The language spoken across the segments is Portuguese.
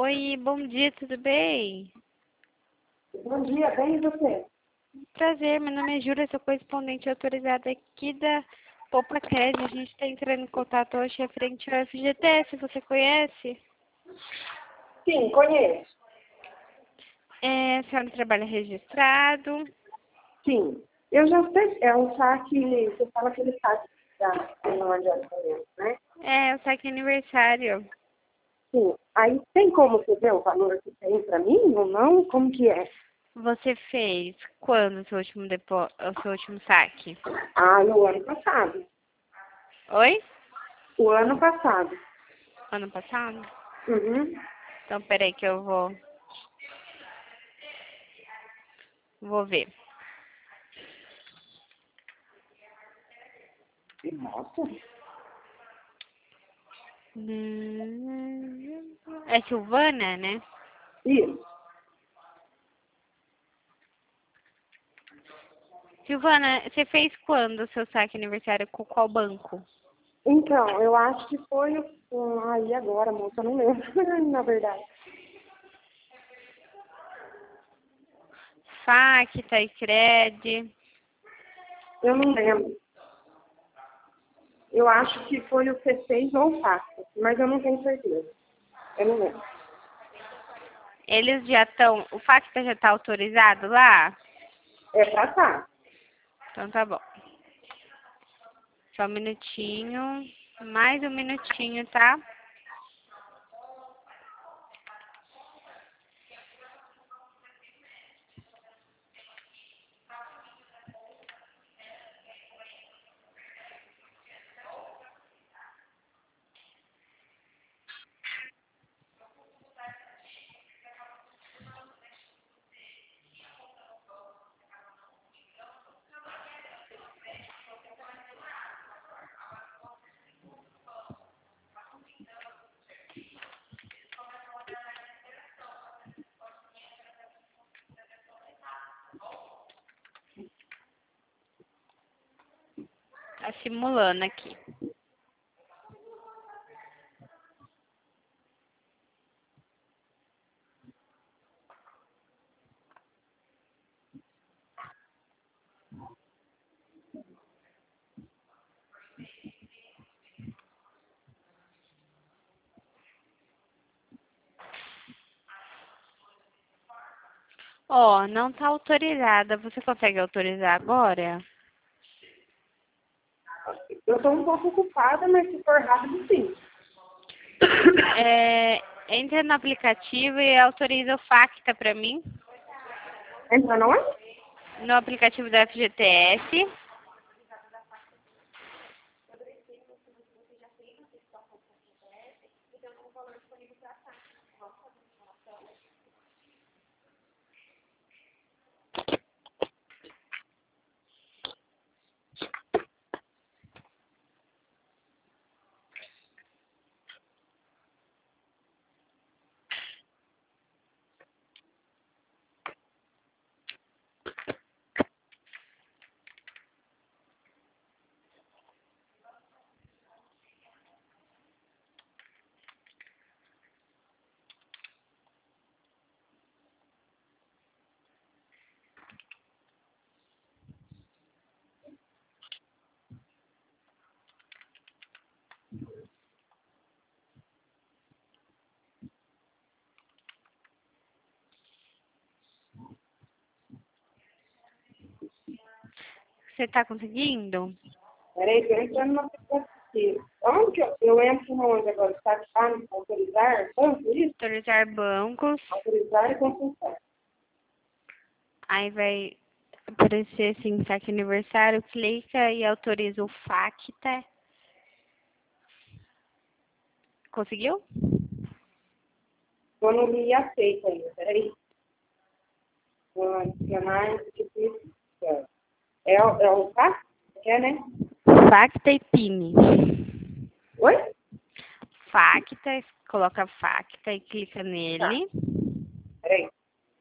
Oi, bom dia, tudo bem? Bom dia, bem e você? Prazer, meu nome é Júlia, sou correspondente autorizada aqui da Poupa-Cred. A gente está entrando em contato hoje referente ao FGTS, você conhece? Sim, conheço. A senhora trabalha registrado? Sim. Eu já sei, é um saque, você fala aquele saque da não adiantamento, né? É, o saque aniversário. Sim. Aí tem como você ver o valor que tem para mim ou não? Como que é? Você fez quando o seu o seu último saque? Ah, no ano passado. Oi? O ano passado. Ano passado? Uhum. Então, peraí que eu vou ver. Nossa. É Silvana, né? Isso. Silvana, você fez quando o seu saque aniversário com qual banco? Então, eu acho que foi aí agora, moça, eu não lembro, na verdade. Facta e Cred. Eu não lembro. Eu acho que foi o C6 ou o FACTA, mas eu não tenho certeza. Eu não lembro. Eles já estão. O Facta já está autorizado lá? É pra cá. Então tá bom. Só um minutinho. Mais um minutinho, tá? Tá simulando aqui. Ó, não tá autorizada. Você consegue autorizar agora? Eu estou um pouco ocupada, mas se for rápido, sim. Entra no aplicativo e autoriza o Facta pra mim. Entra não é? No aplicativo da FGTS. Você tá conseguindo? Peraí, estou entrando no aplicativo. Onde que eu entro onde agora? Está autorizar? Tanto isso? Autorizar bancos. Autorizar e consultar. Aí vai aparecer assim, saque aniversário. Clica e autoriza o Facta. Conseguiu? Eu não li aceita ainda, peraí. Adicionar, difícil. É o tá? É, né? Facta e PIN. Oi? Facta, coloca Facta e clica Tá, nele. peraí.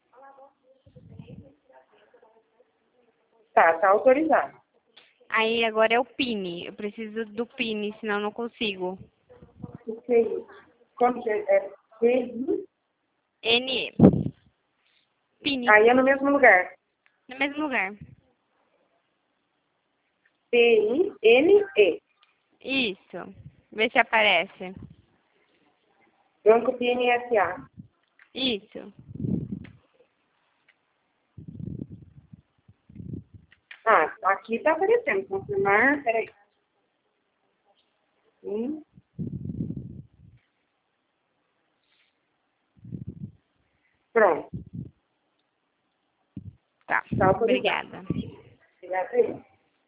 Tá autorizado. Aí agora é o PIN. Eu preciso do PIN, senão eu não consigo. O que é isso? Como que é? PI? N. Pini. Aí é no mesmo lugar. No mesmo lugar. P-I-N-E. Isso. Vê se aparece. Banco PNSA. Isso. Ah, aqui tá aparecendo. Confirmar, peraí. Pronto. Tá. Tá autorizado. Obrigada. Obrigada aí.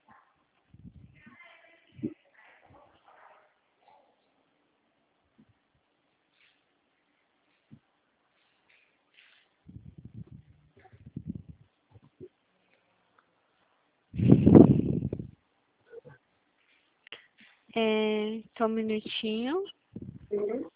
Só um minutinho. Uhum.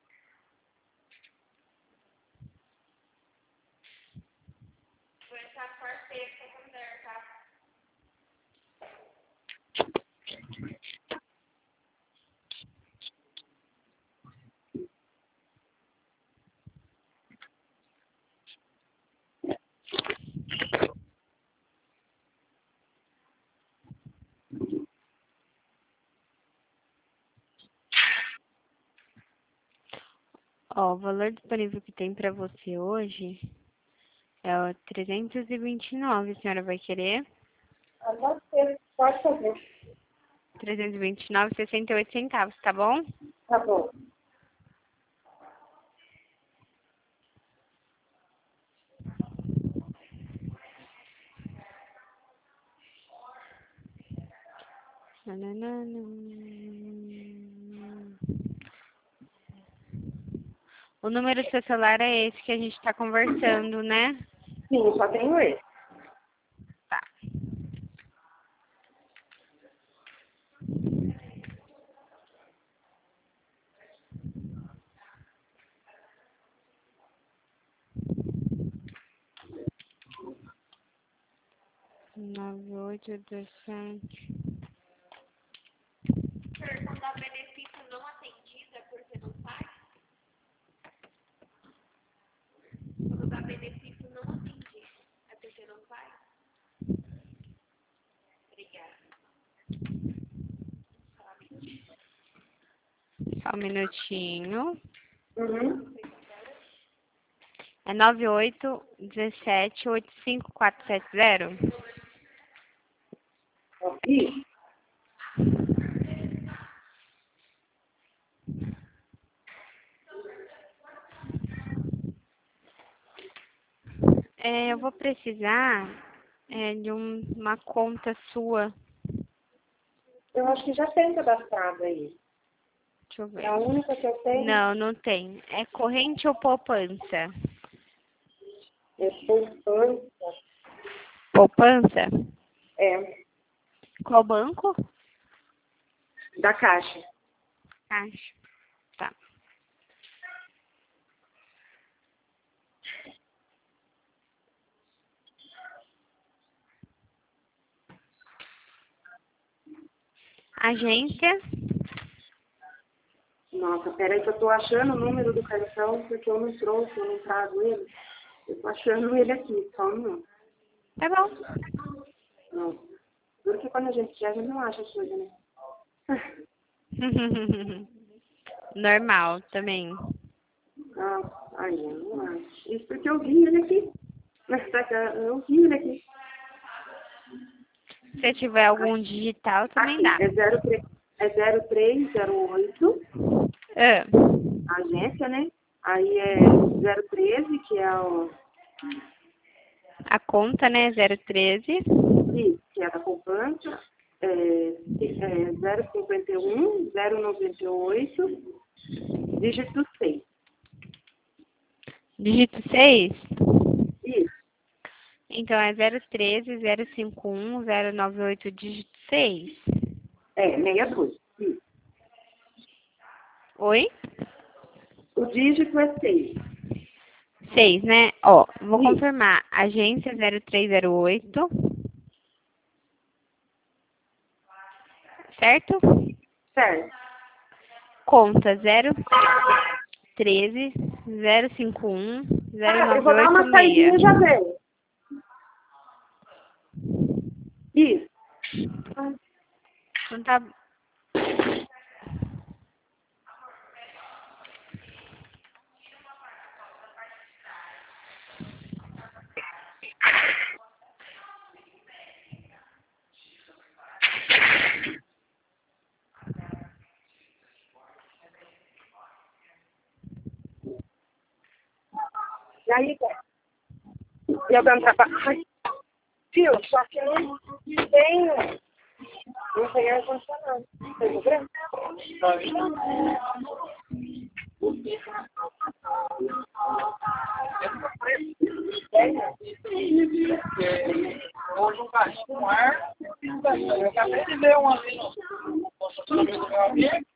Ó, o valor disponível que tem pra você hoje é o 329. A senhora vai querer? Pode fazer. 329,68 centavos, tá bom? Tá bom. Nananana. O número do seu celular é esse que a gente tá conversando, né? Sim, só tenho esse. Tá. Nove, oito, 17. Só um minutinho. Uhum. É 98178540. Isso. Eu vou precisar de uma conta sua. Eu acho que já tem cadastrado aí. Deixa eu É ver. a única que eu tenho. Não, não tem. É corrente ou poupança? É poupança. Poupança? É. Qual banco? Da Caixa. Caixa. Tá. Agência. Nossa, peraí que eu tô achando o número do cartão porque eu não trouxe, eu não trago ele. Eu tô achando ele aqui, só um minuto. Tá bom. Não. Porque quando a gente quer, a gente não acha as coisas, né? Normal também. Ah, aí, eu não acho. Isso porque eu vi ele aqui. Mas tá, eu vi ele aqui. Se tiver algum digital, também Aqui, dá. é 0308, Ah, a agência, né? Aí é 013, que é o... a conta, né? 013. Isso, que é da poupança. É 051, 098, dígito 6. Dígito 6. Isso, Então é 013 051 098 dígito 6. 62. Isso. Oi? O dígito é 6. 6, né? Ó, vou Isso. confirmar. Agência 0308. Certo? Certo. Conta 013 051 Eu vou dar uma saidinha e 0986. já veio. Isso. Então tá. E aí, eu dando trabalho. Viu? Só que não tem ar-condicionado. Tem problema? Hoje um cachorro com ar. Eu acabei de ver um ali no estacionamento do meu amigo.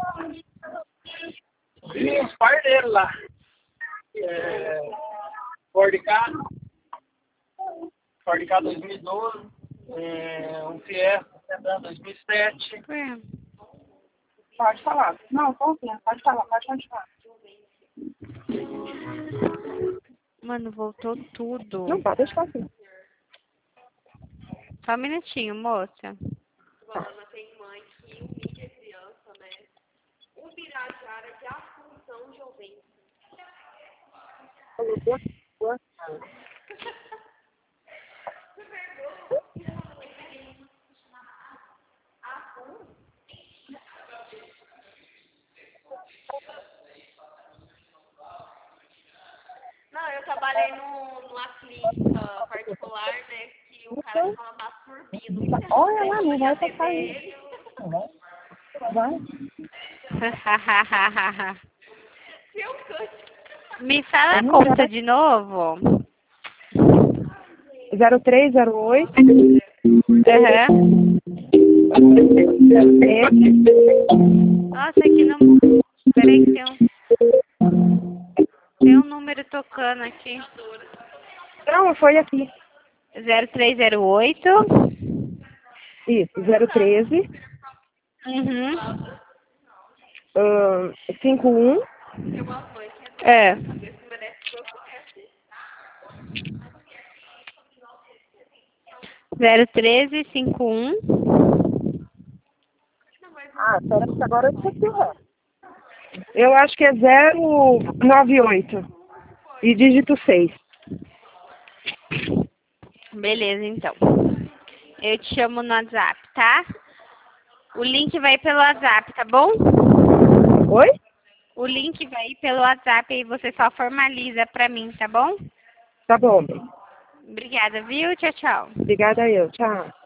E os pais dele lá. Ford K 2012. Um Fiesta Sedan 2007. Ué, Pode falar. Não, confia. Pode falar. Pode continuar. mano, voltou tudo. Não, pode deixar assim. Só um minutinho, moça. Tem mãe que humilha criança, né? Um Birajara de Assunção Jovem. Não, eu trabalhei numa clínica particular, né? Que o cara ficava absorvindo. Olha lá, não vai passar Ele, Vai. eu canto. Me fala a conta de novo. 0308. Aham. Nossa, aqui não. Peraí que tem um número tocando aqui. Não, foi aqui. 0308. Isso, 013 Uhum. 51 É. 01351. Ah, será que agora eu esqueci o resto. Eu acho que é 098 e dígito 6. Beleza, então. Eu te chamo no WhatsApp, tá? O link vai pelo WhatsApp, tá bom? Oi? O link vai pelo WhatsApp e você só formaliza pra mim, tá bom? Tá bom. Obrigada, viu? Tchau, tchau. Obrigada eu. Tchau.